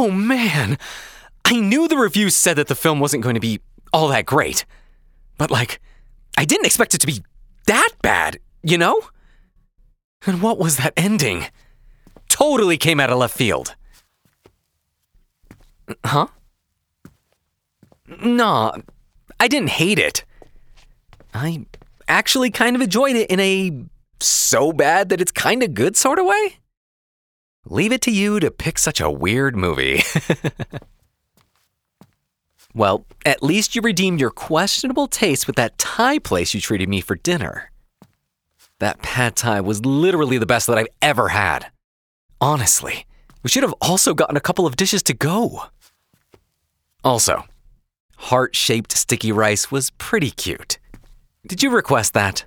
Oh man, I knew the reviews said that the film wasn't going to be all that great. But I didn't expect it to be that bad, you know? And what was that ending? Totally came out of left field. Huh? Nah, I didn't hate it. I actually kind of enjoyed it in a so bad that it's kind of good sort of way. Leave it to you to pick such a weird movie. Well, at least you redeemed your questionable taste with that Thai place you treated me for dinner. That pad Thai was literally the best that I've ever had. Honestly, we should have also gotten a couple of dishes to go. Also, heart-shaped sticky rice was pretty cute. Did you request that?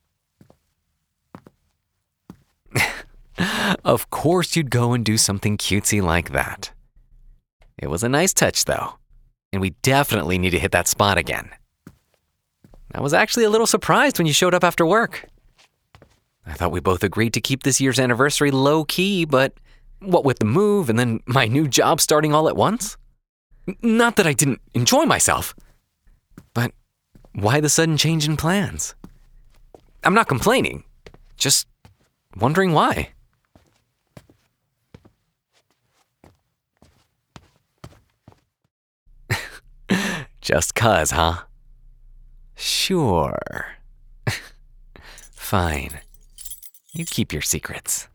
Of course you'd go and do something cutesy like that. It was a nice touch, though, and we definitely need to hit that spot again. I was actually a little surprised when you showed up after work. I thought we both agreed to keep this year's anniversary low-key, but what with the move and then my new job starting all at once? Not that I didn't enjoy myself, but why the sudden change in plans? I'm not complaining, just wondering why. Just 'cause, huh? Sure. Fine. You keep your secrets.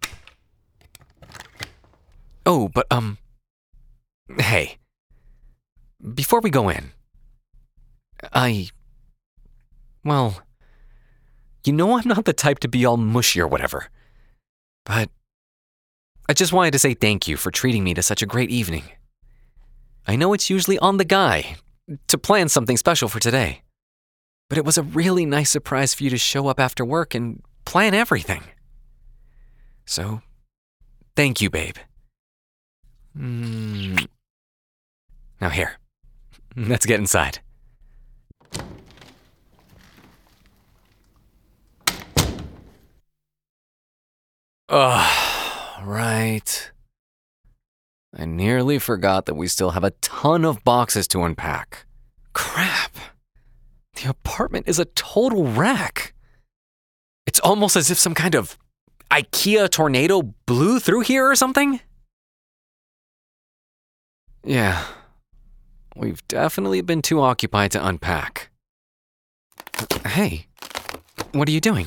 Oh, but, hey. Before we go in, well, you know I'm not the type to be all mushy or whatever, but I just wanted to say thank you for treating me to such a great evening. I know it's usually on the guy to plan something special for today, but it was a really nice surprise for you to show up after work and plan everything. So, thank you, babe. Now here, let's get inside. Right. I nearly forgot that we still have a ton of boxes to unpack. Crap. The apartment is a total wreck. It's almost as if some kind of IKEA tornado blew through here or something. Yeah, we've definitely been too occupied to unpack. Hey, what are you doing?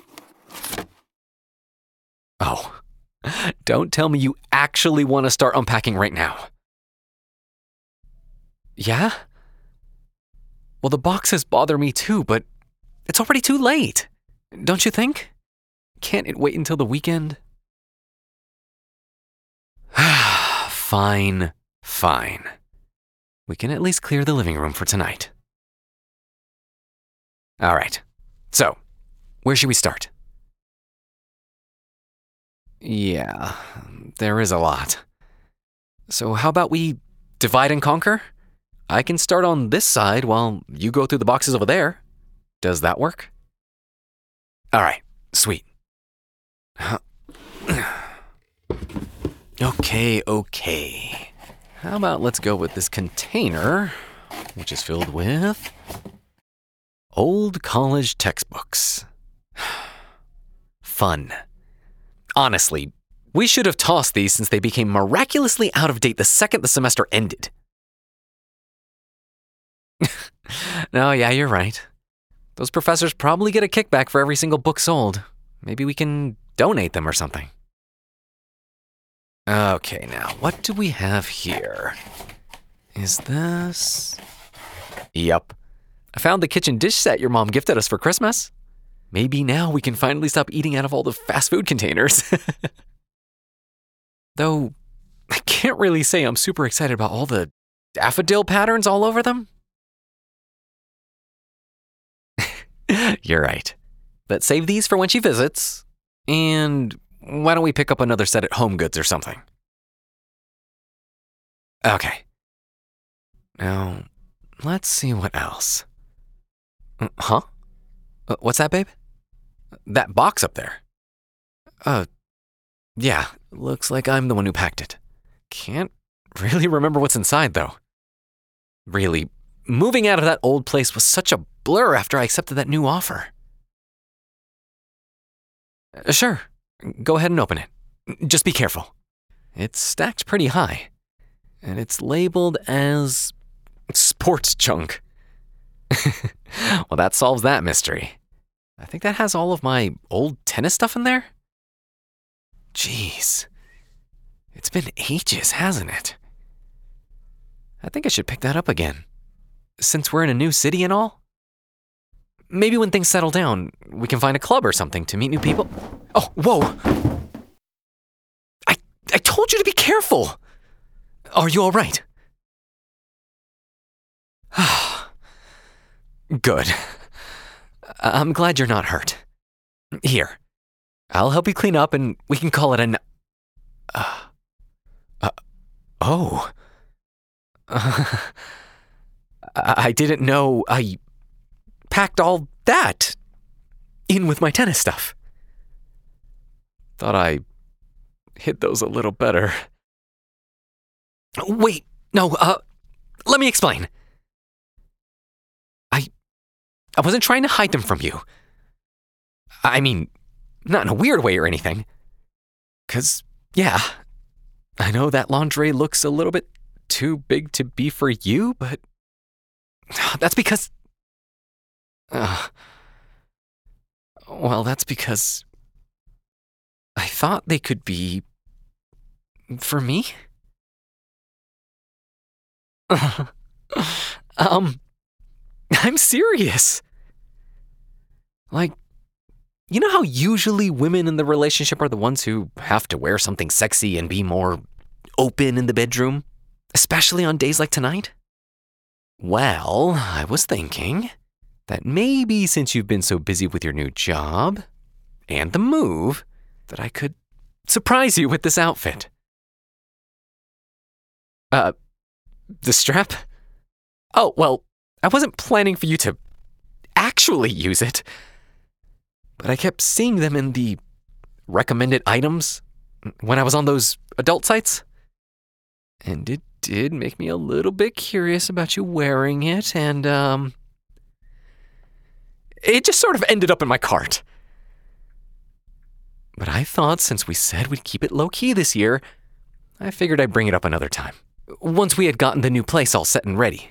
Oh, don't tell me you actually want to start unpacking right now. Yeah? Well, the boxes bother me too, but it's already too late. Don't you think? Can't it wait until the weekend? Fine. We can at least clear the living room for tonight. All right. So, where should we start? Yeah, there is a lot. So how about we divide and conquer? I can start on this side while you go through the boxes over there. Does that work? All right, sweet. Okay. How about let's go with this container, which is filled with old college textbooks. Fun. Honestly, we should have tossed these since they became miraculously out of date the second the semester ended. No, yeah, you're right. Those professors probably get a kickback for every single book sold. Maybe we can donate them or something. Okay, now, what do we have here? Is this... Yup. I found the kitchen dish set your mom gifted us for Christmas. Maybe now we can finally stop eating out of all the fast food containers. Though, I can't really say I'm super excited about all the daffodil patterns all over them. You're right. But save these for when she visits. And why don't we pick up another set at Home Goods or something? Okay. Now, let's see what else. Huh? What's that, babe? That box up there. Yeah, looks like I'm the one who packed it. Can't really remember what's inside, though. Really, moving out of that old place was such a blur after I accepted that new offer. Sure, go ahead and open it. Just be careful. It's stacked pretty high, and it's labeled as sports junk. Well, that solves that mystery. I think that has all of my old tennis stuff in there. Jeez. It's been ages, hasn't it? I think I should pick that up again. Since we're in a new city and all. Maybe when things settle down, we can find a club or something to meet new people. Oh, whoa! I told you to be careful! Are you all right? Good. I'm glad you're not hurt. Here, I'll help you clean up and we can call it an... Oh. I didn't know I packed all that in with my tennis stuff. Thought I hid those a little better. Wait, no, let me explain. I wasn't trying to hide them from you. I mean, not in a weird way or anything. 'Cause, yeah, I know that lingerie looks a little bit too big to be for you, but that's because... well, that's because I thought they could be for me. I'm serious. Like, you know how usually women in the relationship are the ones who have to wear something sexy and be more open in the bedroom, especially on days like tonight? Well, I was thinking that maybe since you've been so busy with your new job and the move, that I could surprise you with this outfit. The strap? Oh, well, I wasn't planning for you to actually use it, but I kept seeing them in the recommended items when I was on those adult sites. And it did make me a little bit curious about you wearing it, and it just sort of ended up in my cart. But I thought since we said we'd keep it low-key this year, I figured I'd bring it up another time, once we had gotten the new place all set and ready.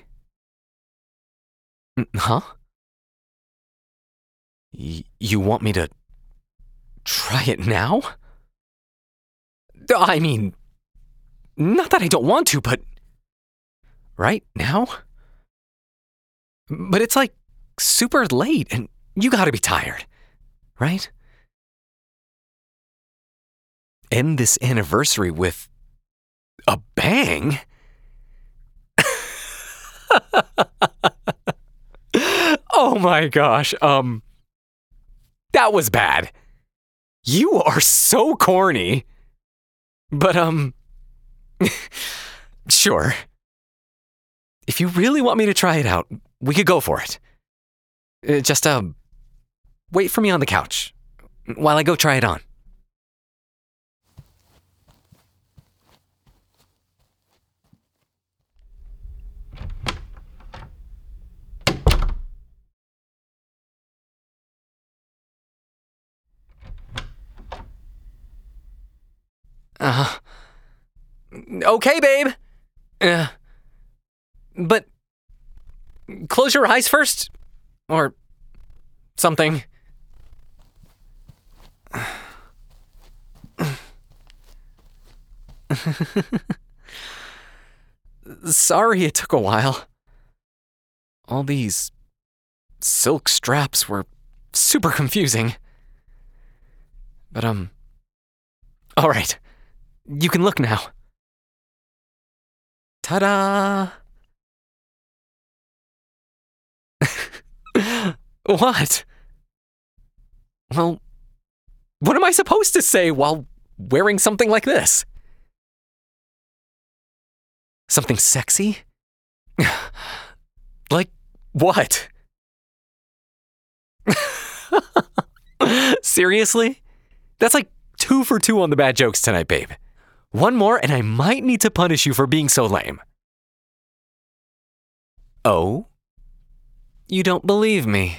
Huh? You want me to try it now? I mean, not that I don't want to, but right now? But it's like super late and you gotta be tired, right? End this anniversary with a bang? Oh my gosh, that was bad. You are so corny. But, sure. If you really want me to try it out, we could go for it. Just, wait for me on the couch while I go try it on. Okay, babe. But close your eyes first, or something. Sorry it took a while. All these silk straps were super confusing. But, all right. You can look now. Ta-da! What? Well, what am I supposed to say while wearing something like this? Something sexy? Like what? Seriously? That's like 2 for 2 on the bad jokes tonight, babe. One more, and I might need to punish you for being so lame. Oh? You don't believe me?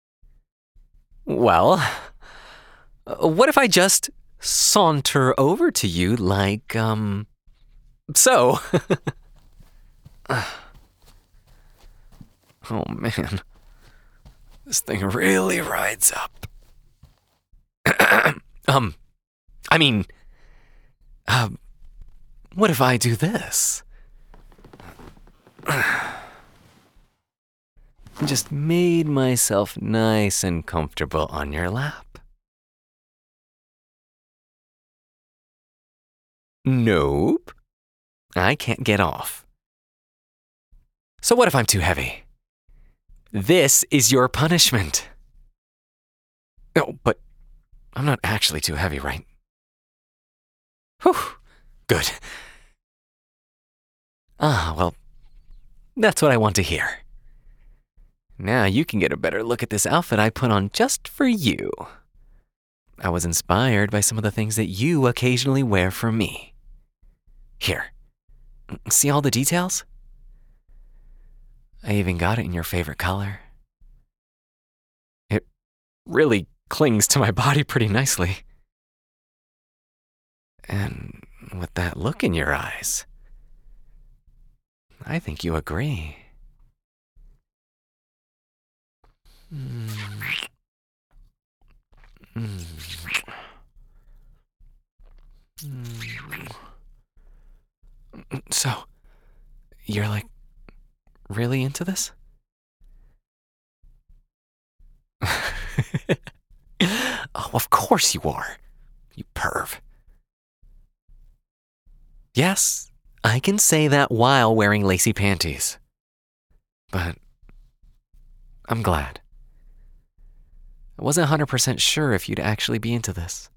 Well, what if I just saunter over to you like, so? Oh man, this thing really rides up. I mean, what if I do this? Just made myself nice and comfortable on your lap. Nope. I can't get off. So what if I'm too heavy? This is your punishment. Oh, but I'm not actually too heavy, right? Whew. Good. Well, that's what I want to hear. Now you can get a better look at this outfit I put on just for you. I was inspired by some of the things that you occasionally wear for me. Here, see all the details? I even got it in your favorite color. It really clings to my body pretty nicely. And with that look in your eyes, I think you agree. So, you're like really into this? Oh, of course you are, you perv. Yes, I can say that while wearing lacy panties. But I'm glad. I wasn't 100% sure if you'd actually be into this.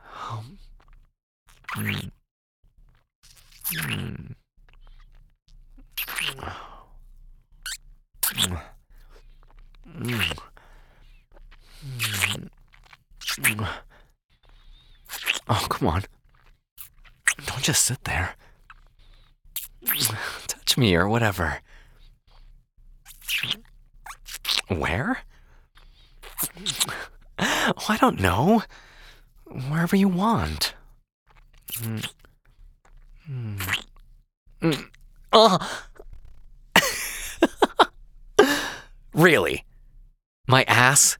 Oh, come on. Don't just sit there. Touch me or whatever. Where? Oh, I don't know. Wherever you want. Oh. Really? My ass?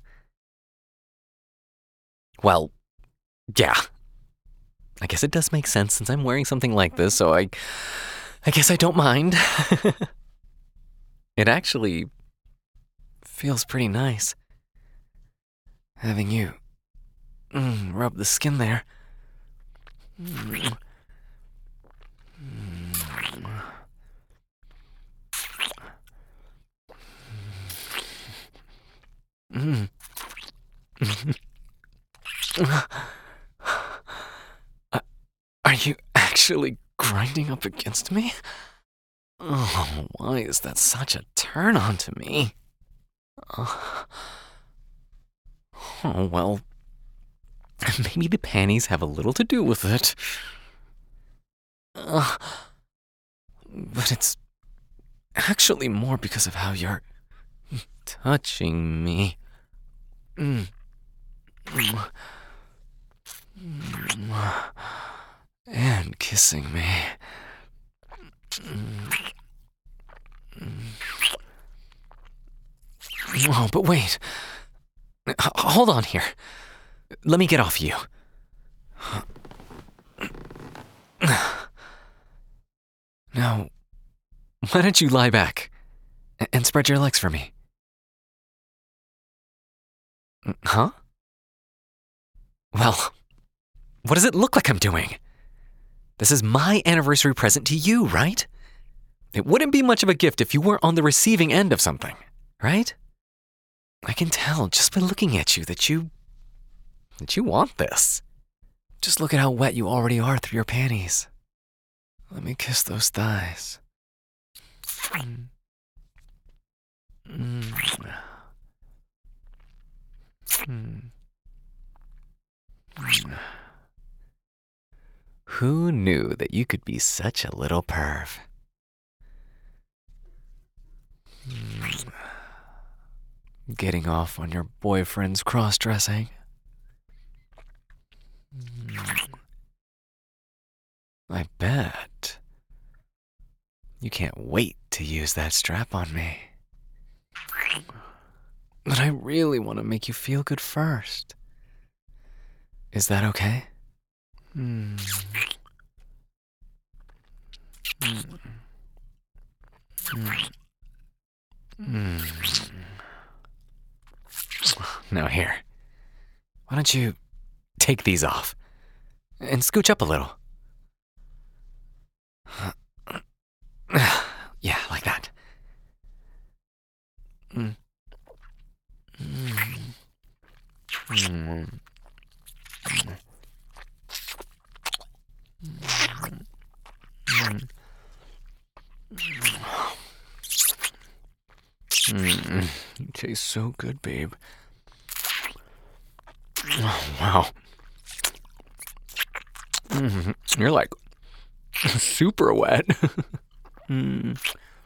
Well, yeah. I guess it does make sense since I'm wearing something like this, so I guess I don't mind. It actually feels pretty nice. Having you rub the skin there. Are you actually grinding up against me? Oh, why is that such a turn on to me? Oh, well, maybe the panties have a little to do with it. But it's actually more because of how you're touching me. And kissing me. Oh, but wait. Hold on here. Let me get off you. Now, why don't you lie back and spread your legs for me? Huh? Well, what does it look like I'm doing? This is my anniversary present to you, right? It wouldn't be much of a gift if you weren't on the receiving end of something, right? I can tell just by looking at you that you want this. Just look at how wet you already are through your panties. Let me kiss those thighs. Who knew that you could be such a little perv? Getting off on your boyfriend's cross-dressing? I bet. You can't wait to use that strap on me. But I really want to make you feel good first. Is that okay? Now here, why don't you take these off and scooch up a little? Yeah, like that. You taste so good, babe. Oh, wow. You're like super wet. You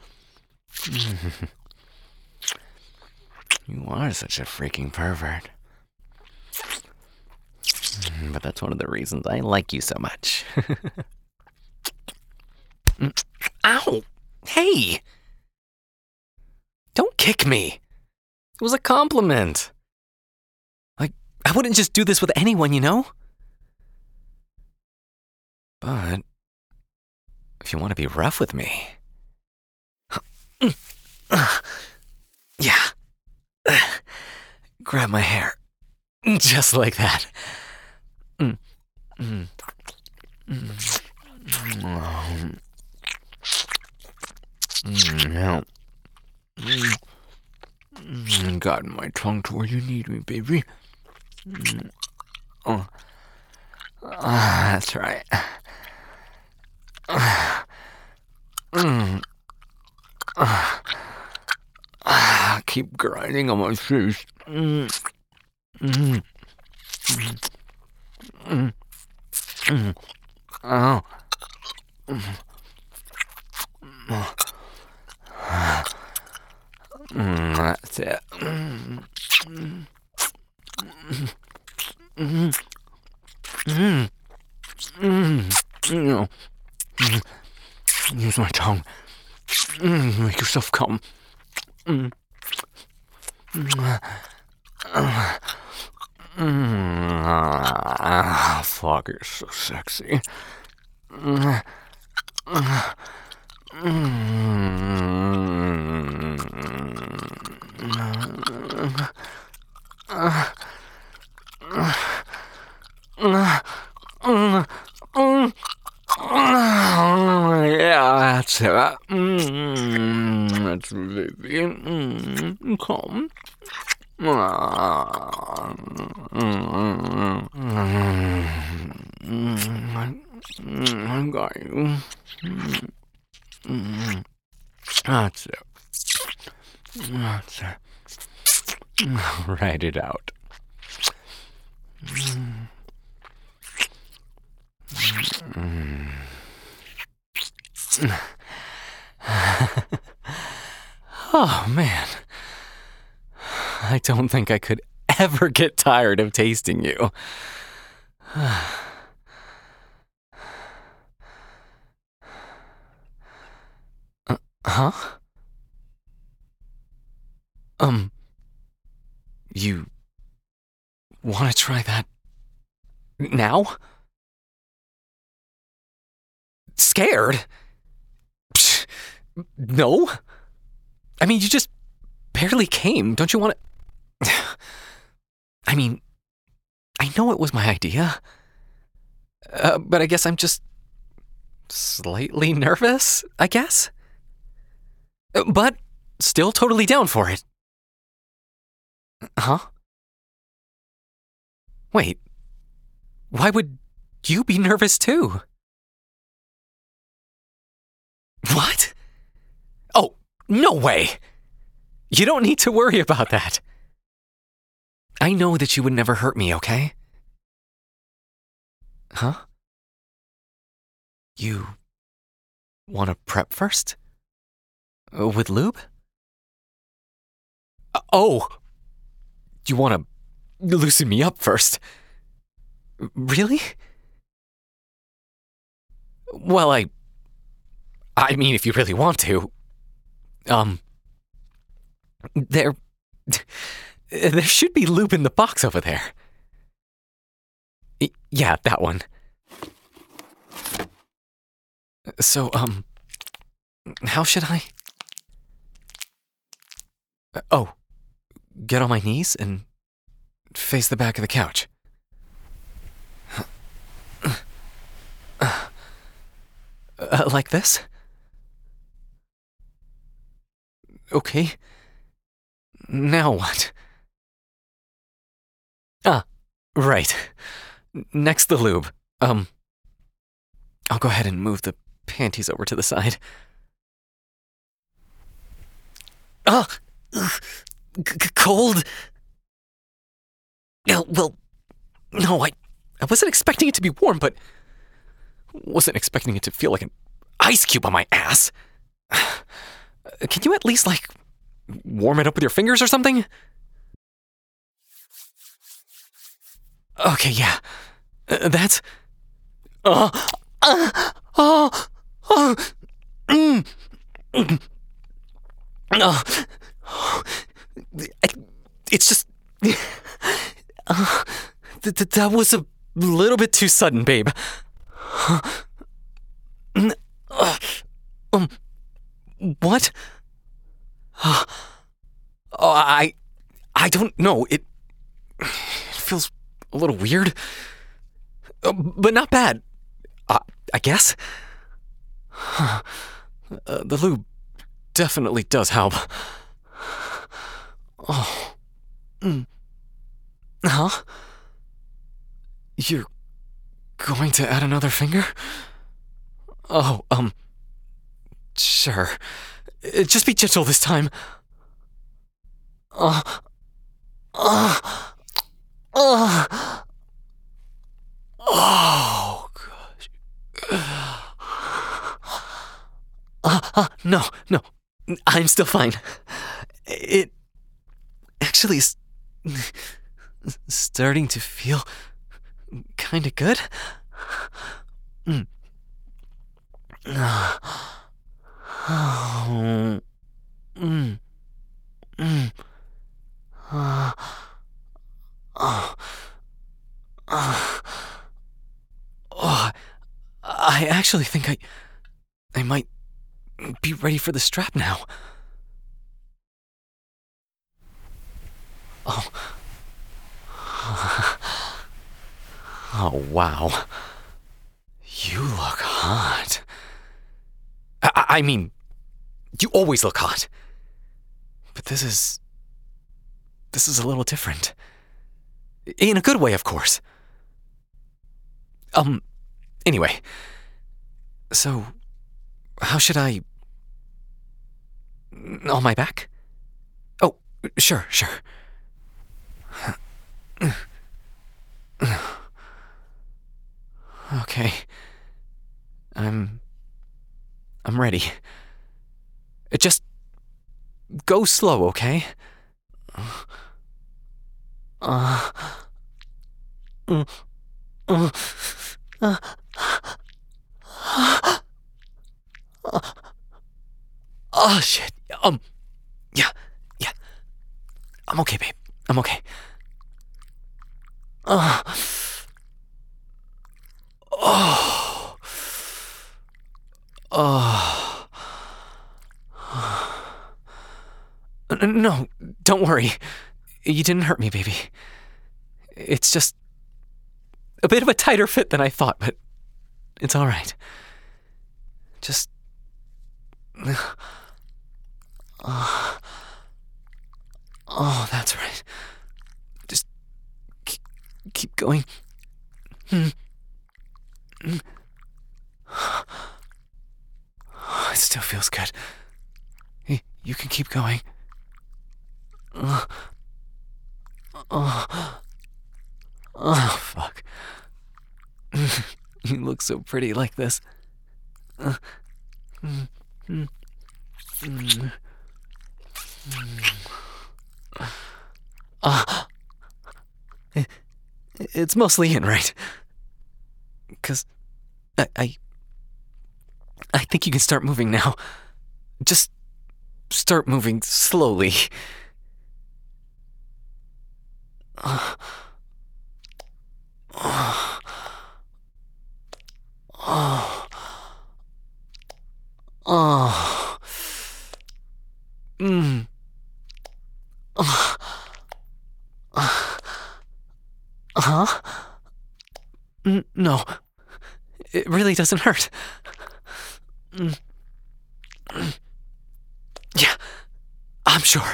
are such a freaking pervert. But that's one of the reasons I like you so much. Ow! Hey! Don't kick me! It was a compliment. Like, I wouldn't just do this with anyone, you know? But if you want to be rough with me... Yeah. Grab my hair. Just like that. Now, got my tongue to where you need me, baby. That's right. Keep grinding on my face. Oh. That's it. Use my tongue. Make yourself come. Fuck, you're so sexy. Yeah, that's it. That's baby. Come. I got you. That's it. That's it. Write it out. Oh, man. I don't think I could ever get tired of tasting you. Huh? You want to try that now? Scared? Psh, no. I mean, you just barely came. Don't you want to... I mean, I know it was my idea. But I guess I'm just slightly nervous, I guess? But still totally down for it. Huh? Wait. Why would you be nervous too? What? Oh, no way! You don't need to worry about that. I know that you would never hurt me, okay? Huh? You want to prep first? With lube? Oh! You want to loosen me up first? Really? Well, I mean, if you really want to. There should be lube in the box over there. Yeah, that one. So, how should I? Oh, get on my knees and face the back of the couch. Like this? Okay. Now what? Ah, right. Next the lube. I'll go ahead and move the panties over to the side. Ah! Cold! Yeah, well, no, I wasn't expecting it to be warm, but wasn't expecting it to feel like an ice cube on my ass. Can you at least, warm it up with your fingers or something? Okay, yeah. That's... It's just... that was a little bit too sudden, babe. What? I don't know. It feels a little weird, but not bad. I guess. The lube definitely does help. Oh. Huh? You're going to add another finger? Oh, sure. Just be gentle this time. Oh, gosh. No. I'm still fine. It actually is starting to feel kind of good. I actually think I might be ready for the strap now. Oh. Oh, wow. You look hot. I mean, you always look hot. But this is a little different. In a good way, of course. Anyway. So, how should I... On my back? Oh, sure. Okay. I'm ready. Just go slow, okay? Oh, shit. Yeah. I'm okay, babe. I'm okay. No, don't worry. You didn't hurt me, baby. It's just a bit of a tighter fit than I thought, but it's all right. Just... Oh, that's right. Just keep going. It still feels good. You can keep going. Oh, fuck. You look so pretty like this. It's mostly in, right? Because I think you can start moving now. Just start moving slowly. Huh? No, it really doesn't hurt. Yeah, I'm sure.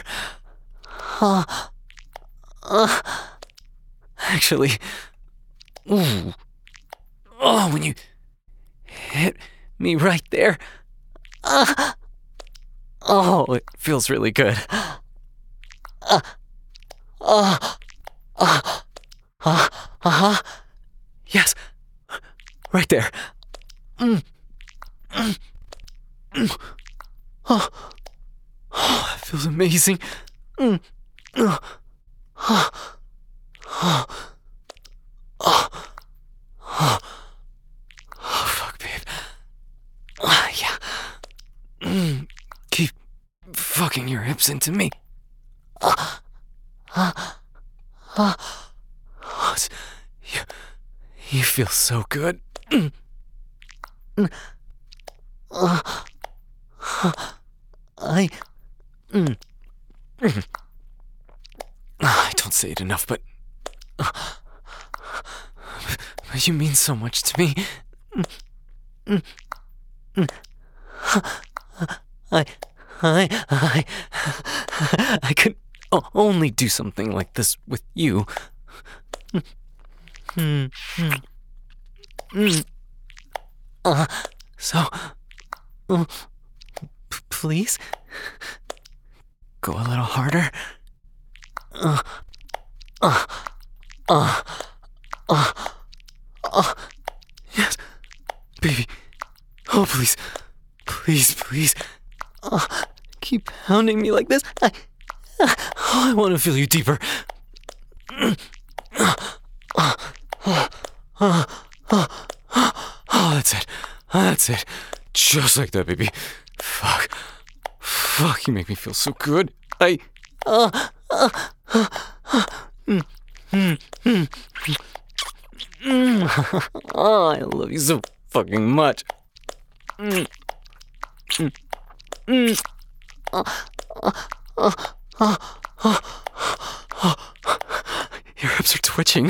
Actually, ooh. Oh, when you hit me right there. Oh, it feels really good. Yes, right there. Oh, that feels amazing. Oh, fuck, babe. Yeah. Keep fucking your hips into me. You feel so good. I don't say it enough, but you mean so much to me. I could only do something like this with you. So, please, go a little harder. Yes, baby. Oh, please, please, please. Keep pounding me like this. I want to feel you deeper. Oh, that's it. That's it. Just like that, baby. Fuck. Fuck, you make me feel so good. Oh, I love you so fucking much. Your hips are twitching.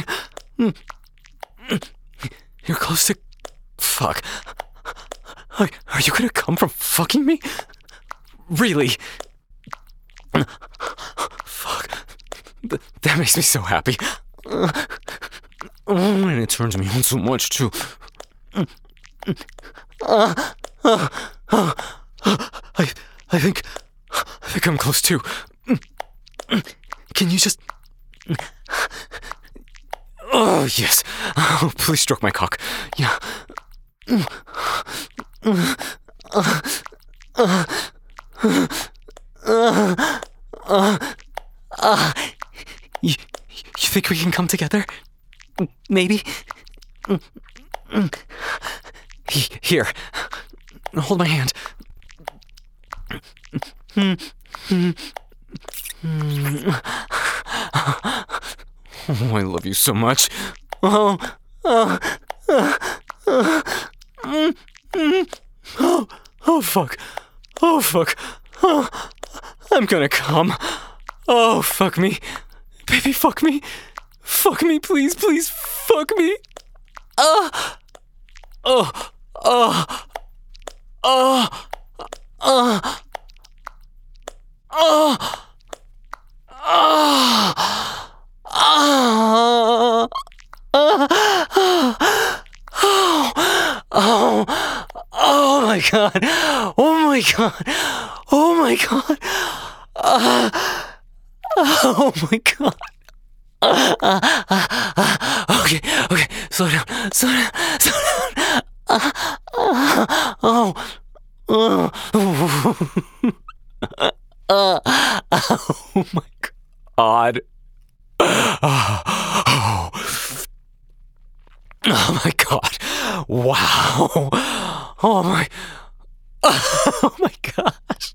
You're close to... Fuck. Are you gonna come from fucking me? Really? Fuck. That makes me so happy. And it turns me on so much, too. I think I'm close, too. Can you just... Oh, yes. Oh, please stroke my cock. Yeah. You think we can come together? Maybe? Here. Hold my hand. Oh, I love you so much. Oh, fuck. Oh, fuck. Oh, I'm gonna come. Oh, fuck me. Baby, fuck me. Fuck me, please, please, fuck me. Oh, oh, oh, oh, oh, oh, oh my god. Oh my god. Oh my god. Oh my god. Okay, slow down. Oh, oh, oh my God. Oh, oh my God. Wow. Oh my. Oh my gosh.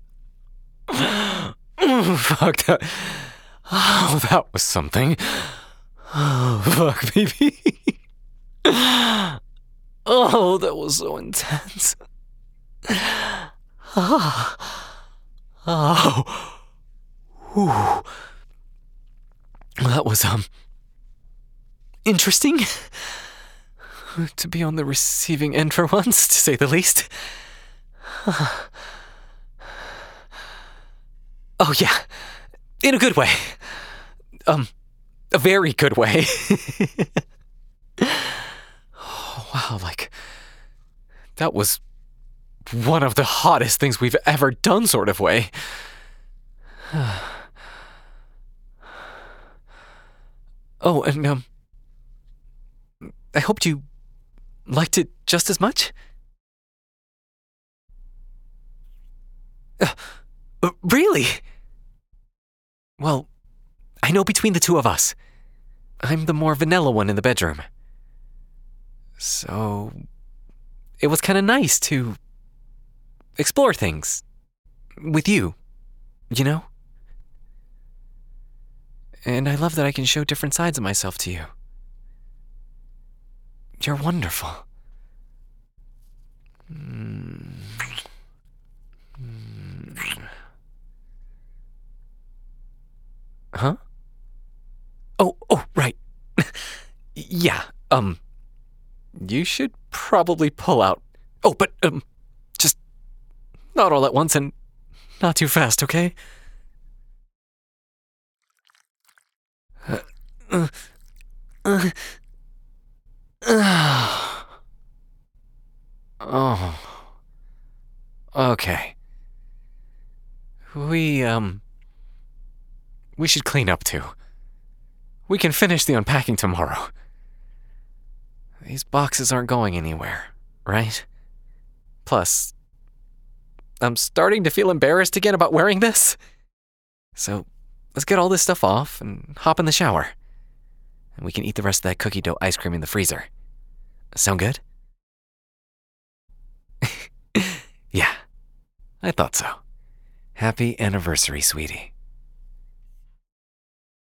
Fuck that. Oh, that was something. Oh, fuck, baby. Oh, that was so intense. Oh. Oh. Ooh. That was, interesting. To be on the receiving end for once, to say the least. Oh, yeah. In a good way. A very good way. Oh, wow, like, that was one of the hottest things we've ever done sort of way. Oh, and, I hoped you liked it just as much? Really? Well, I know between the two of us, I'm the more vanilla one in the bedroom. So, it was kind of nice to explore things with you, you know? And I love that I can show different sides of myself to you. You're wonderful. Huh? Oh, right. Yeah, you should probably pull out. Oh, but, just not all at once and not too fast, okay? Oh. Okay. We should clean up too. We can finish the unpacking tomorrow. These boxes aren't going anywhere, right? Plus, I'm starting to feel embarrassed again about wearing this. So, let's get all this stuff off and hop in the shower. And we can eat the rest of that cookie dough ice cream in the freezer. Sound good? Yeah, I thought so. Happy anniversary, sweetie.